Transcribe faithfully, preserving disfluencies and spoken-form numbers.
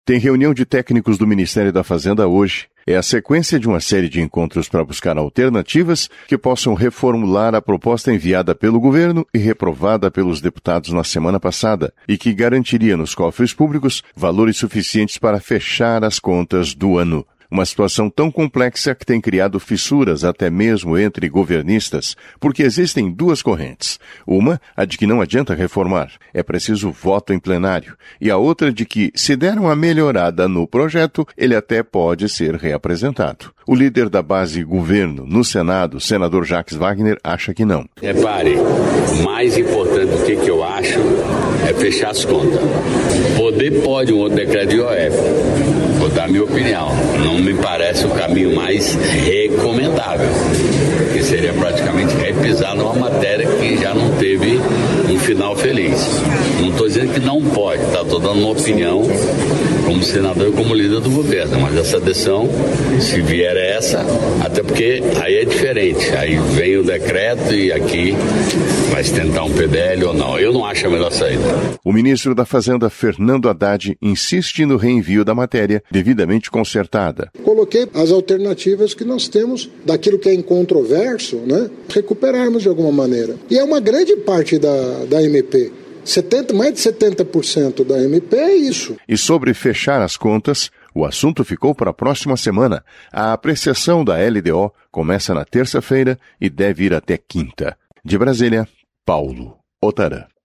Tem reunião de técnicos do Ministério da Fazenda hoje. É a sequência de uma série de encontros para buscar alternativas que possam reformular a proposta enviada pelo governo e reprovada pelos deputados na semana passada e que garantiria nos cofres públicos valores suficientes para fechar as contas do ano. Uma situação tão complexa que tem criado fissuras até mesmo entre governistas, porque existem duas correntes. Uma, a de que não adianta reformar, é preciso voto em plenário. E a outra de que, se der uma melhorada no projeto, ele até pode ser reapresentado. O líder da base governo no Senado, senador Jacques Wagner, acha que não. Repare, o mais importante do que, que eu acho é fechar as contas. Poder pode um outro decreto de I O F. Vou dar a minha opinião. Não me parece o caminho mais recomendável, que seria praticamente repisar numa matéria que já não teve um final feliz. Não estou dizendo que não pode, tá? Estou dando uma opinião como senador e como líder do governo, mas essa decisão, se vier essa, até porque aí é diferente, aí vem o decreto e aqui vai se tentar um P D L ou não. Eu não acho a melhor saída. O ministro da Fazenda, Fernando Haddad, insiste no reenvio da matéria devidamente consertada. Coloquei as alternativas que nós temos daquilo que é incontroverso, né? Recuperarmos de alguma maneira. E é uma grande parte da, da M P. setenta, mais de setenta por cento da M P é isso. E sobre fechar as contas, o assunto ficou para a próxima semana. A apreciação da L D O começa na terça-feira e deve ir até quinta. De Brasília, Paulo Otarã.